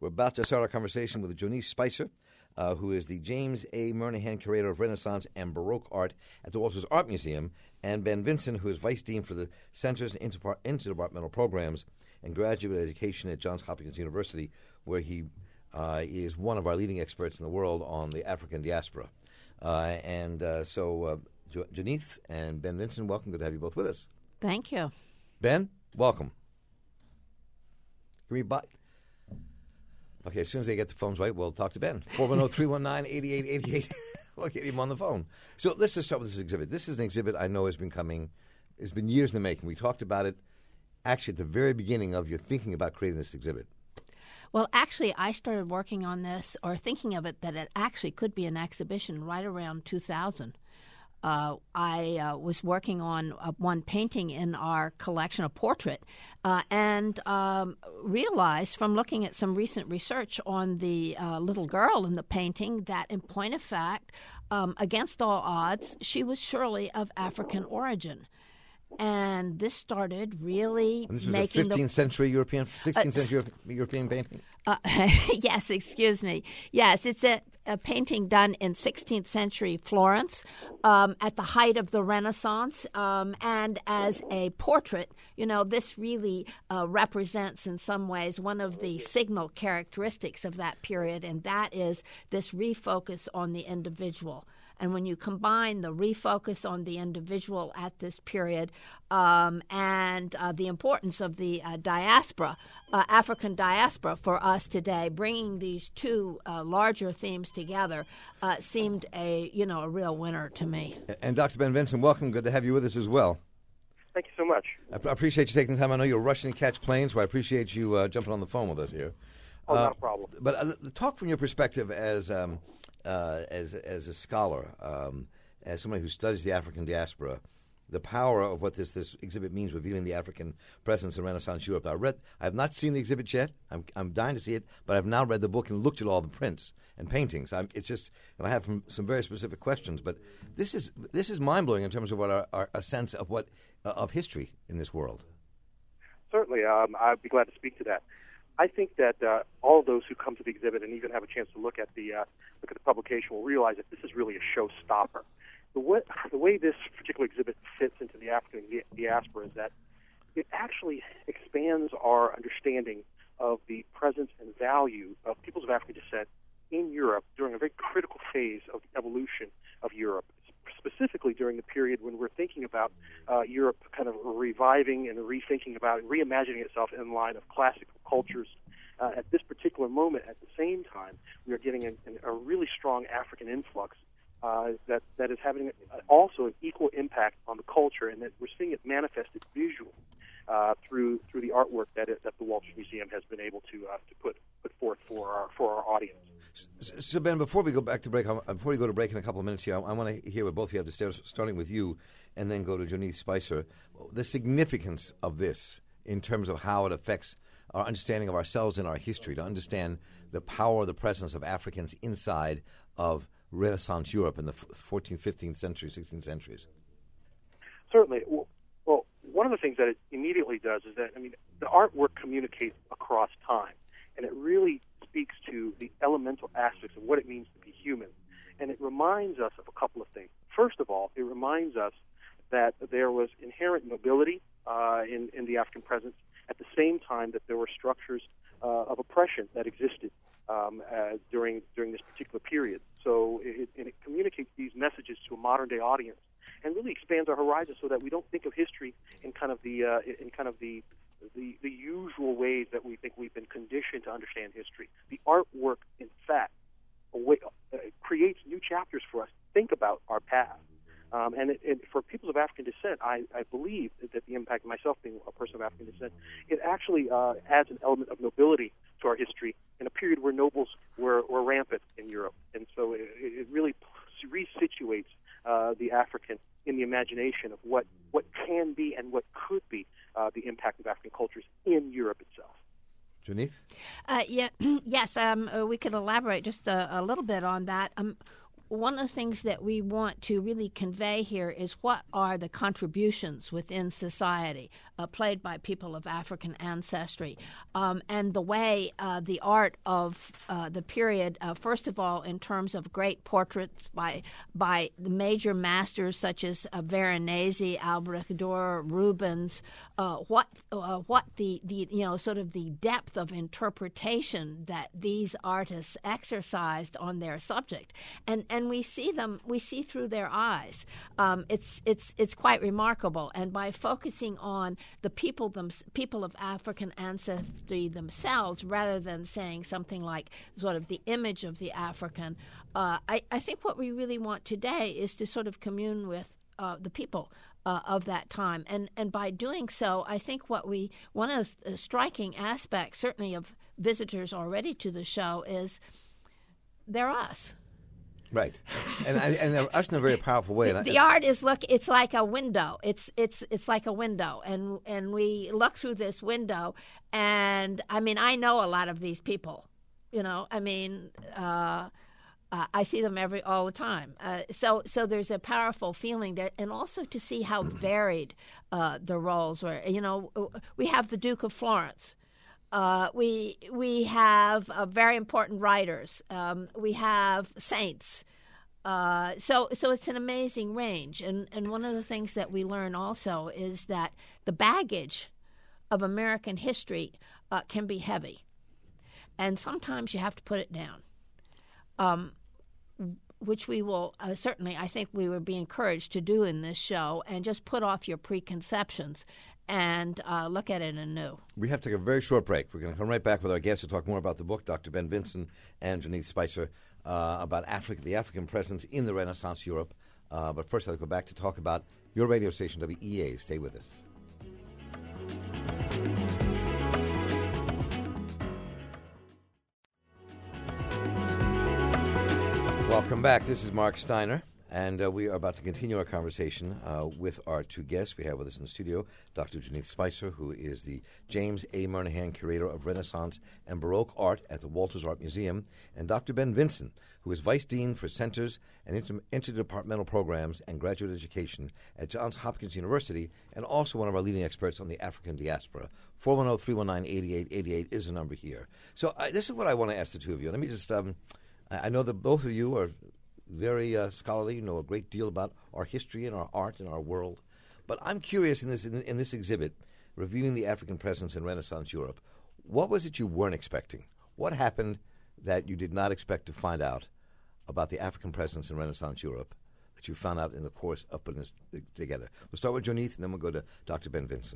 We're about to start our conversation with Jonice Spicer, who is the James A. Murnaghan Curator of Renaissance and Baroque Art at the Walters Art Museum, and Ben Vinson, who is Vice Dean for the Centers and Interdepartmental Programs and Graduate Education at Johns Hopkins University, where he is one of our leading experts in the world on the African diaspora. So Jonice and Ben Vinson, welcome. Good to have you both with us. Thank you. Ben, welcome. Can we buy... Okay, as soon as they get the phones right, we'll talk to Ben. 410-319-8888. We'll get him on the phone. So let's just start with this exhibit. This is an exhibit I know has been coming, it's been years in the making. We talked about it actually at the very beginning of your thinking about creating this exhibit. Well, actually, I started working on this or thinking of it that it actually could be an exhibition right around 2000. I was working on one painting in our collection, a portrait, and realized from looking at some recent research on the little girl in the painting that, in point of fact, against all odds, she was surely of African origin. And this started really and this was making a 16th century European European painting? Yes, excuse me. Yes, it's a painting done in 16th century Florence at the height of the Renaissance. And as a portrait, this really represents in some ways one of the signal characteristics of that period, and that is this refocus on the individual. And when you combine the refocus on the individual at this period and the importance of the diaspora, African diaspora for us today, bringing these two larger themes together seemed a real winner to me. And Dr. Ben Vinson, welcome. Good to have you with us as well. Thank you so much. I appreciate you taking the time. I know you're rushing to catch planes, so I appreciate you jumping on the phone with us here. Oh, not a problem. But talk from your perspective as a scholar, as somebody who studies the African diaspora, the power of what this exhibit means, revealing the African presence in Renaissance Europe. I have not seen the exhibit yet. I'm dying to see it, but I've now read the book and looked at all the prints and paintings. And I have some very specific questions. But this is mind blowing in terms of what our sense of of history in this world. Certainly, I'd be glad to speak to that. I think that all of those who come to the exhibit and even have a chance to look at the publication will realize that this is really a showstopper. The way this particular exhibit fits into the African diaspora is that it actually expands our understanding of the presence and value of peoples of African descent in Europe during a very critical phase of the evolution of Europe, specifically during the period when we're thinking about Europe kind of reviving and rethinking about and reimagining itself in line of classical cultures. At this particular moment, at the same time, we are getting a really strong African influx that is having also an equal impact on the culture, and that we're seeing it manifested visually through the artwork that the Walters Museum has been able to put forth for our audience. So Ben, before we go to break in a couple of minutes here, I want to hear what both of you have to say, starting with you, and then go to Jonice Spicer. The significance of this in terms of how it affects our understanding of ourselves and our history, to understand the power, the presence of Africans inside of Renaissance Europe in the 14th, 15th century, 16th centuries. Certainly. Well, one of the things that it immediately does is that, the artwork communicates across time, and it really speaks to the elemental aspects of what it means to be human. And it reminds us of a couple of things. First of all, it reminds us that there was inherent nobility in the African presence, at the same time that there were structures of oppression that existed during this particular period. So it communicates these messages to a modern-day audience and really expands our horizon so that we don't think of history in kind of the usual ways that we think we've been conditioned to understand history. The artwork, in fact, creates new chapters for us to think about our past. And for peoples of African descent, I believe that the impact, myself being a person of African descent, it actually adds an element of nobility to our history in a period where nobles were rampant in Europe. And so it really resituates the African in the imagination of what can be and what could be the impact of African cultures in Europe itself. Jonice? Yes, we could elaborate just a little bit on that. One of the things that we want to really convey here is what are the contributions within society played by people of African ancestry, and the way the art of the period, first of all, in terms of great portraits by the major masters such as Veronese, Albrecht Dürer, Rubens, what the sort of the depth of interpretation that these artists exercised on their subject, and we see through their eyes. It's quite remarkable, and by focusing on the people of African ancestry themselves, rather than saying something like sort of the image of the African, I think what we really want today is to sort of commune with the people of that time, and by doing so, I think one of the striking aspects, certainly of visitors already to the show, is they're us. Right, and they're us in a very powerful way. The art is it's like a window. It's like a window, and we look through this window, and I mean, I know a lot of these people. I see them all the time. So there's a powerful feeling there, and also to see how varied the roles were. We have the Duke of Florence. We have very important writers. We have saints. So it's an amazing range. And one of the things that we learn also is that the baggage of American history can be heavy. And sometimes you have to put it down, which we will certainly, I think we would be encouraged to do in this show, and just put off your preconceptions and look at it anew. We have to take a very short break. We're going to come right back with our guests to talk more about the book, Dr. Ben Vinson and Johnith Spicer, about the African presence in the Renaissance Europe. But first, I'll go back to talk about your radio station, WEA. Stay with us. Welcome back. This is Mark Steiner, and we are about to continue our conversation with our two guests. We have with us in the studio Dr. Johnith Spicer, who is the James A. Murnaghan Curator of Renaissance and Baroque Art at the Walters Art Museum, and Dr. Ben Vinson, who is Vice Dean for Centers and Interdepartmental Programs and Graduate Education at Johns Hopkins University, and also one of our leading experts on the African diaspora. 410-319-8888 is the number here. So this is what I want to ask the two of you. Let me just... I know that both of you are very scholarly. You know a great deal about our history and our art and our world. But I'm curious in this exhibit, revealing the African presence in Renaissance Europe, what was it you weren't expecting? What happened that you did not expect to find out about the African presence in Renaissance Europe that you found out in the course of putting this together? We'll start with Johnith, and then we'll go to Dr. Ben Vinson.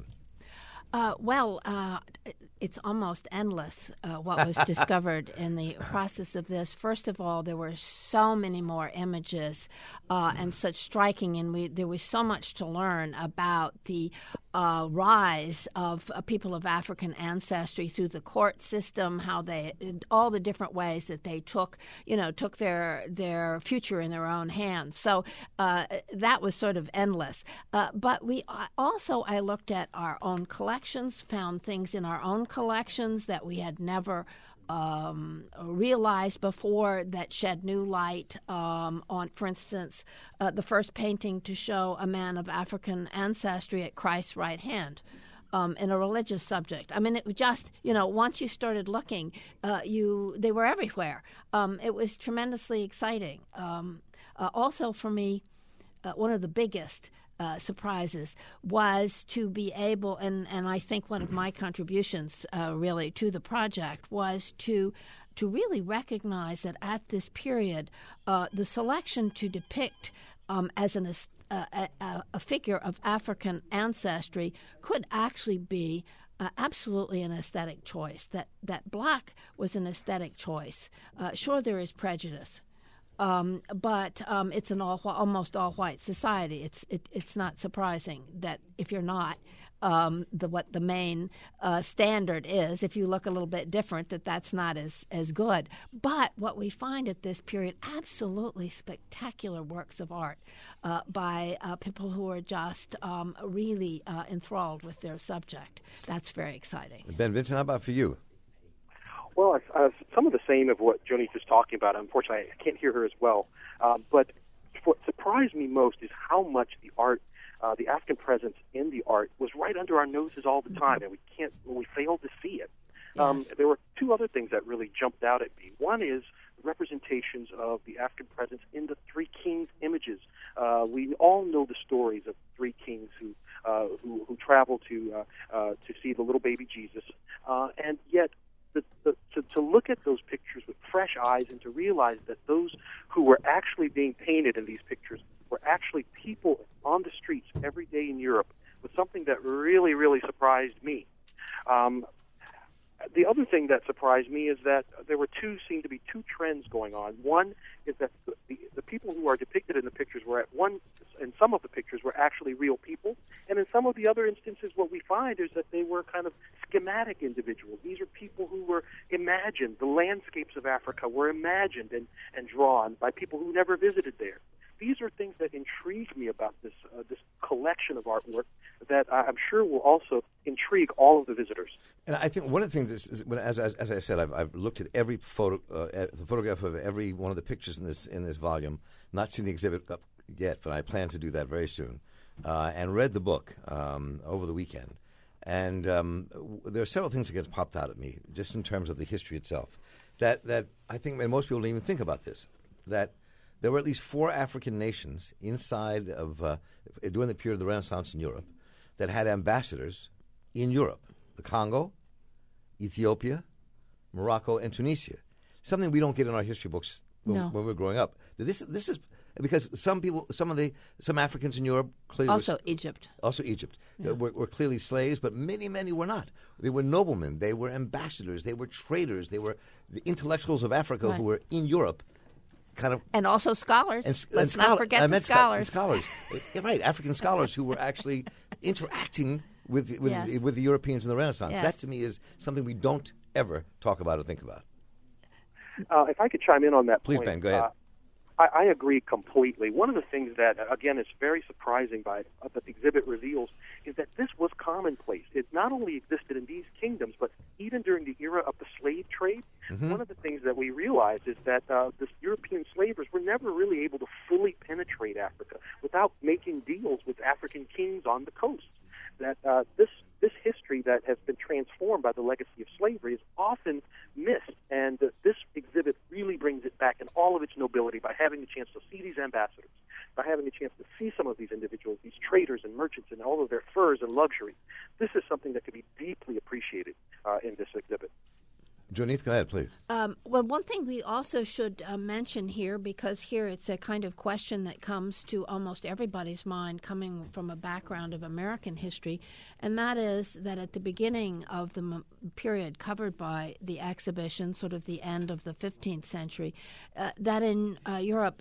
It's almost endless what was discovered in the process of this. First of all, there were so many more images and such striking, and there was so much to learn about the rise of people of African ancestry through the court system, how all the different ways that they took their future in their own hands. So that was sort of endless. But I looked at our own collections, found things in our own collections that we had never realized before that shed new light on, for instance, the first painting to show a man of African ancestry at Christ's right hand. In a religious subject. I mean, it was just, once you started looking, they were everywhere. It was tremendously exciting. Also for me, one of the biggest surprises was to be able, and I think one of my contributions really to the project was to really recognize that at this period, the selection to depict as a figure of African ancestry could actually be absolutely an aesthetic choice. That black was an aesthetic choice. Sure, there is prejudice. But it's an almost all-white society. It's not surprising that if you're not, what the main standard is, if you look a little bit different, that's not as good. But what we find at this period, absolutely spectacular works of art by people who are just really enthralled with their subject. That's very exciting. Ben Vinson, how about for you? Well, some of the same of what Johnith is talking about. Unfortunately, I can't hear her as well. But what surprised me most is how much the art the African presence in the art was right under our noses all the time, and we failed to see it. Yes. There were two other things that really jumped out at me. One is representations of the African presence in the Three Kings images. We all know the stories of three kings who travel to see the little baby Jesus, and yet to look at those pictures with fresh eyes and to realize that those who were actually being painted in these pictures were actually people on the streets every day in Europe was something that really, really surprised me. The other thing that surprised me is that there seemed to be two trends going on. One is that the people who are depicted in the pictures in some of the pictures were actually real people, and in some of the other instances what we find is that they were kind of schematic individuals. These are people who were imagined. The landscapes of Africa were imagined and drawn by people who never visited there. These are things that intrigue me about this collection of artwork that I'm sure will also intrigue all of the visitors. And I think one of the things is as I said, I've looked at every the photograph of every one of the pictures in this volume. Not seen the exhibit up yet, but I plan to do that very soon. And read the book over the weekend. And there are several things that get popped out at me, just in terms of the history itself, that I think, and most people don't even think about this, that there were at least 4 African nations inside of, during the period of the Renaissance in Europe, that had ambassadors in Europe: the Congo, Ethiopia, Morocco, and Tunisia. Something we don't get in our history books when we're growing up. This is because some Africans in Europe clearly Egypt. Also Egypt. Yeah. Were clearly slaves, but many were not. They were noblemen. They were ambassadors. They were traders. They were the intellectuals of Africa who were in Europe. And also scholars. Let's not forget the scholars. Scholars. Right, African scholars who were actually interacting with the Europeans in the Renaissance. Yes. That, to me, is something we don't ever talk about or think about. If I could chime in on that Please, point. Ben, go ahead. I agree completely. One of the things that, again, is very surprising that the exhibit reveals is that this was commonplace. It not only existed in these kingdoms, but even during the era of the slave trade. Mm-hmm. One of the things that we realize is that the European slavers were never really able to fully penetrate Africa without making deals with African kings on the coast. That this history that has been transformed by the legacy of slavery is often missed, and this exhibit really brings it back in all of its nobility by having the chance to see these ambassadors, by having the chance to see some of these individuals, these traders and merchants, and all of their furs and luxury. This is something that could be deeply appreciated in this exhibit. Joneith, go ahead, please. Well, one thing we also should mention here, because here it's a kind of question that comes to almost everybody's mind coming from a background of American history, and that is that at the beginning of the period covered by the exhibition, sort of the end of the 15th century, that in Europe,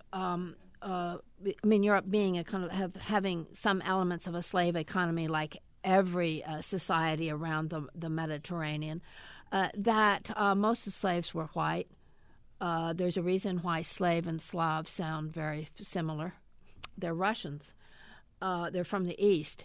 Europe being a kind of having some elements of a slave economy like every society around the Mediterranean, that most of the slaves were white. There's a reason why slave and Slav sound very similar. They're Russians. They're from the East.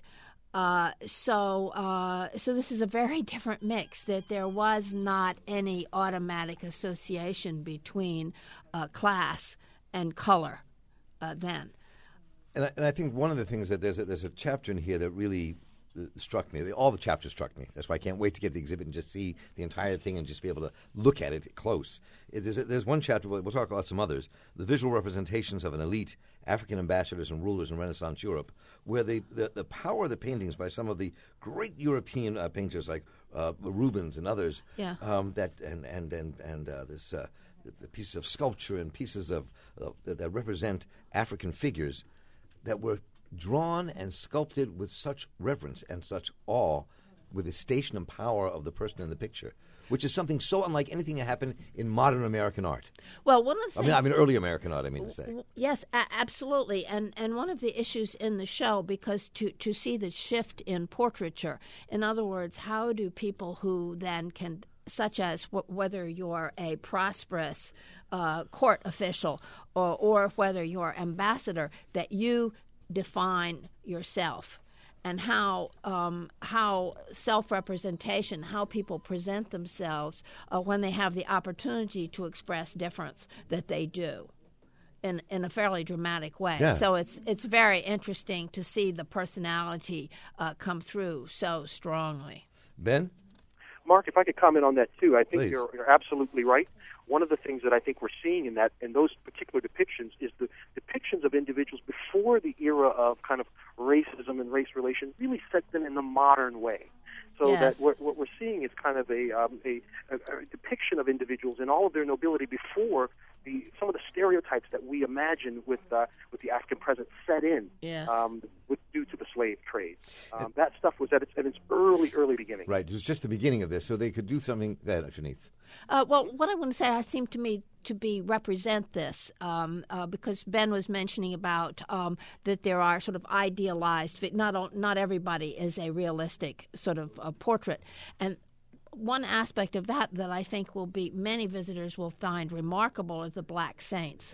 So this is a very different mix, that there was not any automatic association between class and color then. And I think one of the things that there's a chapter in here that really struck me. All the chapters struck me. That's why I can't wait to get the exhibit and just see the entire thing and just be able to look at it close. There's one chapter, we'll talk about some others, the visual representations of an elite African ambassadors and rulers in Renaissance Europe, where the power of the paintings by some of the great European painters like Rubens and others, the pieces of sculpture and pieces that represent African figures that were drawn and sculpted with such reverence and such awe, with the station and power of the person in the picture, which is something so unlike anything that happened in modern American art. Well, one of the things, I mean early American art, I mean to say. Yes, absolutely. And one of the issues in the show, because to see the shift in portraiture, in other words, how do people who then can, such as whether you're a prosperous court official or whether you're ambassador, that you define yourself, and how self-representation, how people present themselves when they have the opportunity to express difference, that they do. in a fairly dramatic way. Yeah. So it's very interesting to see the personality come through so strongly. Ben? Mark, if I could comment on that too, I think Please. you're absolutely right. One of the things that I think we're seeing in those particular depictions is the depictions of individuals before the era of kind of racism and race relations really set them in the modern way. So Yes. that what we're seeing is kind of a depiction of individuals in all of their nobility before some of the stereotypes that we imagine with the African presence set in. Yes. Due to the slave trade. That stuff was at its early beginning. Right. It was just the beginning of this, so they could do something. Go ahead, Janith. Well, what I want to say, I seem to me to represent this because Ben was mentioning about that there are sort of idealized. Not everybody is a realistic sort of portrait, and one aspect of that I think many visitors will find remarkable is the Black Saints.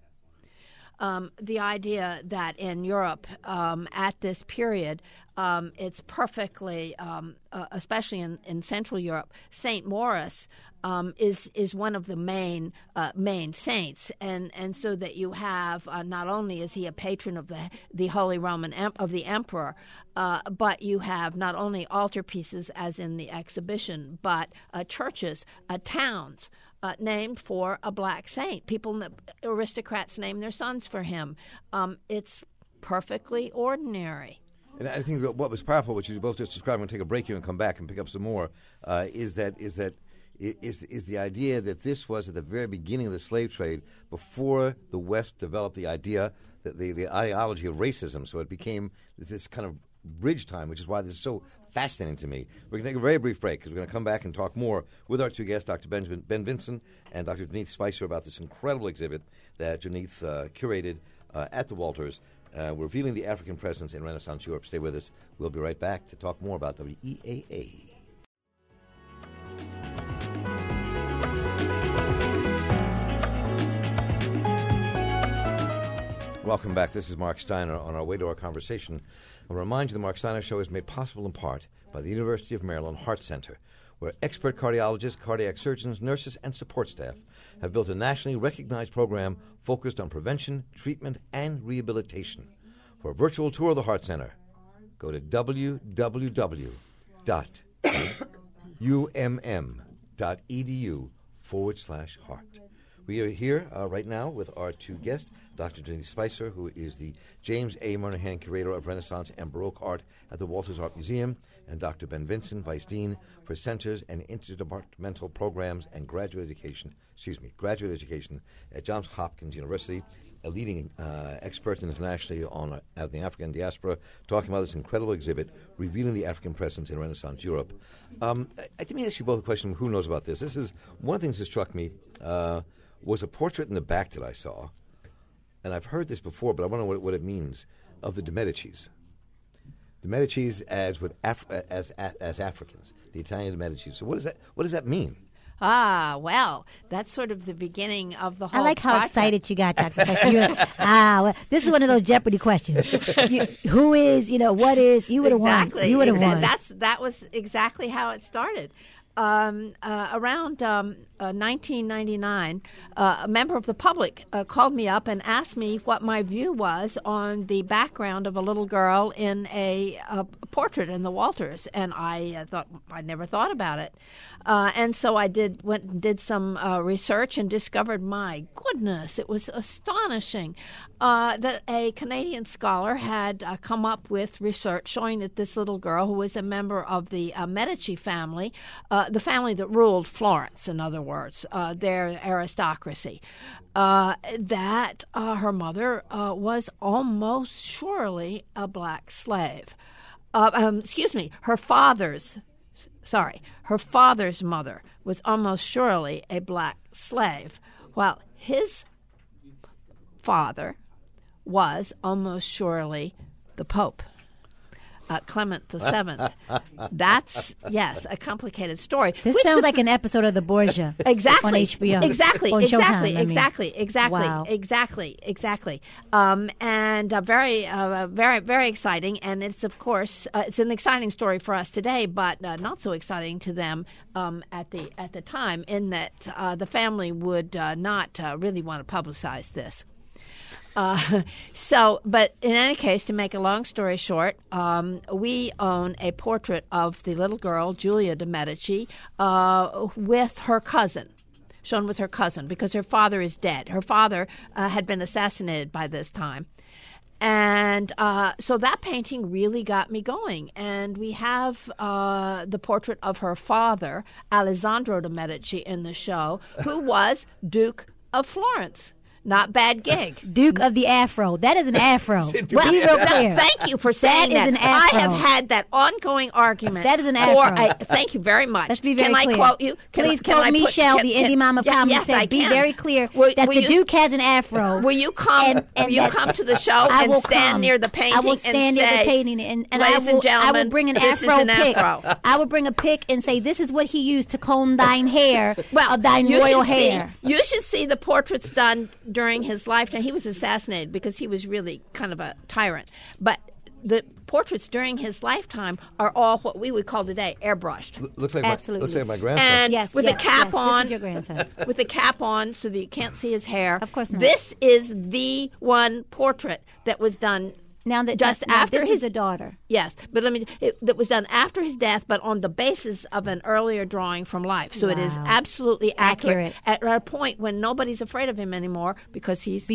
The idea that in Europe at this period, it's perfectly, especially in Central Europe, Saint Maurice is one of the main saints, and so that you have not only is he a patron of the Holy Roman of the Emperor, but you have not only altarpieces as in the exhibition, but churches, towns. Named for a black saint. Aristocrats name their sons for him. It's perfectly ordinary. And I think that what was powerful, which you both just described, we'll take a break here and come back and pick up some more, is the idea that this was at the very beginning of the slave trade, before the West developed the idea, the ideology of racism. So it became this kind of bridge time, which is why this is so fascinating to me. We're going to take a very brief break because we're going to come back and talk more with our two guests, Dr. Ben Vinson and Dr. Janith Spicer, about this incredible exhibit that Janith curated at the Walters, revealing the African presence in Renaissance Europe. Stay with us. We'll be right back to talk more about WEAA. Welcome back. This is Mark Steiner on our way to our conversation. I'll remind you the Mark Steiner Show is made possible in part by the University of Maryland Heart Center, where expert cardiologists, cardiac surgeons, nurses, and support staff have built a nationally recognized program focused on prevention, treatment, and rehabilitation. For a virtual tour of the Heart Center, go to www.umm.edu/heart. We are here right now with our two guests, Dr. Janith Spicer, who is the James A. Moynihan Curator of Renaissance and Baroque Art at the Walters Art Museum, and Dr. Ben Vinson, Vice Dean for Centers and Interdepartmental Programs and Graduate Education at Johns Hopkins University, a leading expert internationally on the African diaspora, talking about this incredible exhibit revealing the African presence in Renaissance Europe. Let me ask you both a question. Who knows about this? This is one of the things that struck me. Was a portrait in the back that I saw, and I've heard this before, but I want to know what it means, of the de Medicis. The Medicis as Africans, the Italian de Medicis. So what does that mean? Well, that's sort of the beginning of the whole I like how project. excited you got, Dr. Spicer. Well, this is one of those Jeopardy questions. Who is, what is, you would have won. You would have won. That was exactly how it started. Around 1999, a member of the public called me up and asked me what my view was on the background of a little girl in a portrait in the Walters, and I thought I'd never thought about it, and so I went and did some research and discovered, my goodness, it was astonishing that a Canadian scholar had come up with research showing that this little girl, who was a member of the Medici family, the family that ruled Florence, in other words, their aristocracy, that her mother was almost surely a black slave. Her father's mother was almost surely a black slave, while his father was almost surely the Pope. Clement VII. That's, yes, a complicated story. This sounds like an episode of The Borgia. Exactly. On HBO. Exactly. On exactly. Showtime, Exactly. Wow. Exactly. And very, very exciting. And it's, of course, it's an exciting story for us today, but not so exciting to them at the time, in that the family would not really want to publicize this. But in any case, to make a long story short, we own a portrait of the little girl, Giulia de Medici, with her cousin. Shown with her cousin, because her father is dead. Her father had been assassinated by this time. And so that painting really got me going. And we have the portrait of her father, Alessandro de Medici, in the show, who was Duke of Florence. Not bad gig. Duke of the Afro. That is an Afro. Well, Be real clear. thank you for saying that. That is an afro. I have had that ongoing argument. That is an afro. Thank you very much. Let's be very clear. Can I quote you? Please quote Michelle, the indie mom of comedy. Yes, I Be can. very clear that the Duke has an afro. Will you come? And will you come to the show I and will stand come. near the painting? I will stand near the painting, and ladies and gentlemen, I will bring an this afro is an pick. afro. I will bring a pick and say, "This is what he used to comb thine hair of thine you royal should see- hair." You should see the portraits done during his lifetime. He was assassinated because he was really kind of a tyrant. But the portraits during his lifetime are all what we would call today airbrushed. Looks like Absolutely. looks like my grandson. And Yes, with yes, a cap yes, on. This is your grandson. With a cap on so that you can't see his hair. Of course not. This is the one portrait that was done Now that just now after this his is a daughter. Yes, but that was done after his death, but on the basis of an earlier drawing from life. So it is Wow. absolutely accurate. Accurate. At a point when nobody's afraid of him anymore because he's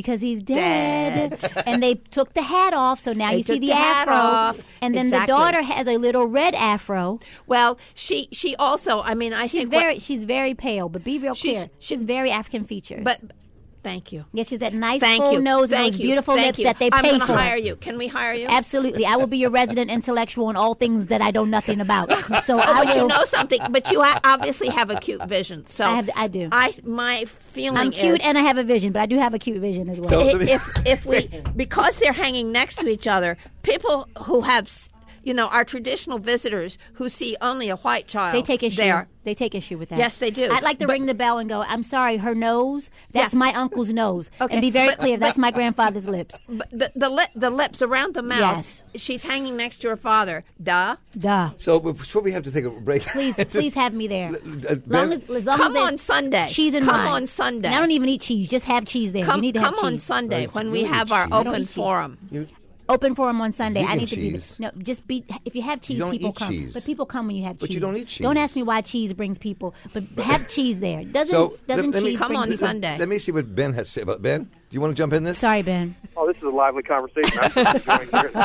dead. And they took the hat off, so now They you see took the the hat afro. off. And then Exactly. the daughter has a little red afro. well. She also. I mean, I She's think she's very pale, but be real She's- clear. She's very African features. But thank you. yeah, she's that nice Thank full you. nose and Thank those you. beautiful Thank lips you. that they I'm pay gonna for. hire you. Can we hire you? Absolutely, I will be your resident intellectual on all things that I know nothing about. So I But will. you know something. But you obviously have acute vision. So I do. My feeling I'm cute is, and I have a vision, but I do have a cute vision as well. So- if we because they're hanging next to each other, people who have our traditional visitors who see only a white child, They take issue. there. They take issue with that. Yes, they do. I'd like to But- ring the bell and go, "I'm sorry, her nose. That's Yeah. my uncle's nose." Okay, And be very but- clear, that's but- my grandfather's lips. But the lips around the mouth. Yes. She's hanging next to her father. Duh. Duh. So before we have to take a break, Please have me there. Ben, As long Come as on Sunday. Cheese and Come mine. on Sunday. And I don't even eat cheese. Just have cheese there. you Come need to have on cheese. Sunday Right, when you we don't have eat our cheese. I don't open eat cheese. forum. Open forum on Sunday. I Vegan need to be cheese. there. No, just be. If you have cheese, don't people eat come. cheese. But people come when you have But cheese. you don't eat cheese. Don't ask me why cheese brings people. But have cheese there. Doesn't So, doesn't let me- cheese Come bring on people? Sunday. let me see what Ben has to say about Ben. Do you want to jump in this? Sorry, Ben. Oh, this is a lively conversation. I'm just enjoying hearing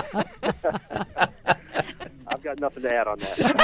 it. I've got nothing to add on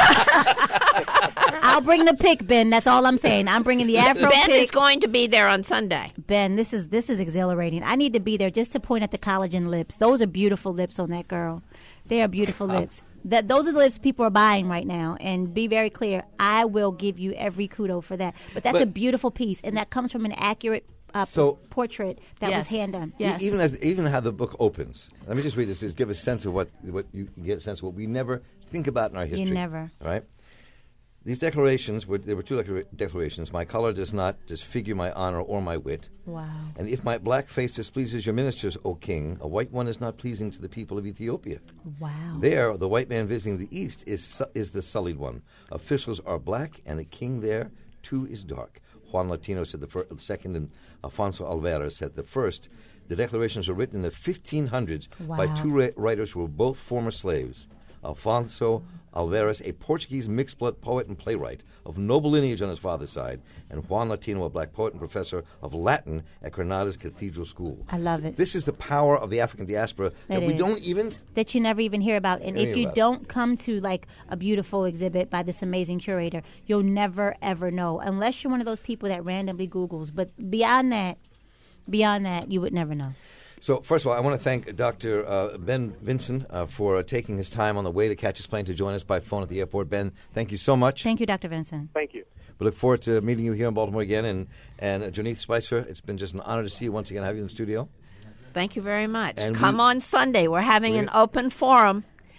that. I'll bring the pick, Ben. That's all I'm saying. I'm bringing the Afro Ben pick. is going to be there on Sunday. Ben, this is exhilarating. I need to be there just to point at the collagen lips. Those are beautiful lips on that girl. They are beautiful lips. Those are the lips people are buying right now. And be very clear, I will give you every kudo for that. But that's But- a beautiful piece, and that comes from an accurate So- portrait that Yes. was hand done. Yes. Even how the book opens. Let me just read this. Just give a sense of what you get a sense of what we never think about in our history. never. All right. These declarations there were two declarations. My color does not disfigure my honor or my wit. Wow. And if my black face displeases your ministers, O king, a white one is not pleasing to the people of Ethiopia. Wow. There, the white man visiting the east is the sullied one. Officials are black, and the king there, too, is dark. Juan Latino said the second, and Alfonso Alvarez said the first. The declarations were written in the 1500s by Wow. two writers who were both former slaves. Alfonso Alvarez, a Portuguese mixed-blood poet and playwright of noble lineage on his father's side, and Juan Latino, a black poet and professor of Latin at Granada's Cathedral School. I love it. This is the power of the African diaspora that It we is. don't even... That you never even hear about. And Hear if you about. don't come to like a beautiful exhibit by this amazing curator, you'll never ever know unless you're one of those people that randomly Googles. But beyond that, you would never know. So, first of all, I want to thank Dr. Ben Vinson for taking his time on the way to catch his plane to join us by phone at the airport. Ben, thank you so much. Thank you, Dr. Vincent. Thank you. We look forward to meeting you here in Baltimore again. And Janeth Spicer, it's been just an honor to see you once again, have you in the studio. Thank you very much. And Come on Sunday. We're having an open forum.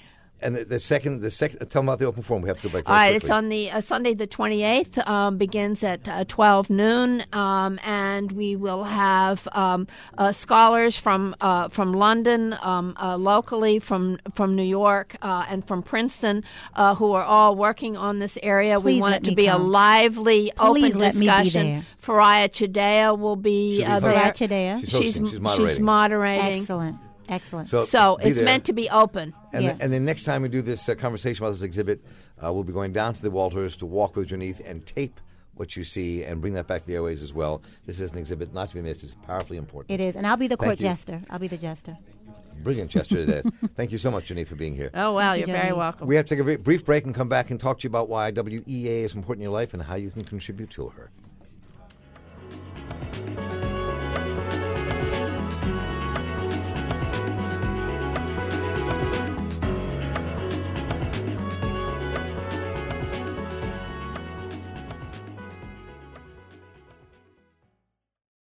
And the second, tell them about the open forum. We have to go back All very right, quickly. it's on the Sunday the 28th, begins at 12 noon, and we will have scholars from London, locally from New York, and from Princeton, who are all working on this area. Please we want let it to me be a come. lively, Please open let me be discussion. there. Faraya Chidea will be She'll be there. Faraya Chidea. She's hosting. She's moderating. She's moderating. Excellent. So be it's there. meant to be open. And, Yeah. and then next time we do this conversation about this exhibit, we'll be going down to the Walters to walk with Janeith and tape what you see and bring that back to the airways as well. This is an exhibit not to be missed. It's powerfully important. It is. And I'll be the Thank court you. jester. I'll be the jester. Brilliant gesture it is. Thank you so much, Janeith, for being here. Oh, well, you're you, very Jody. welcome. We have to take a brief break and come back and talk to you about why WEA is important in your life and how you can contribute to her.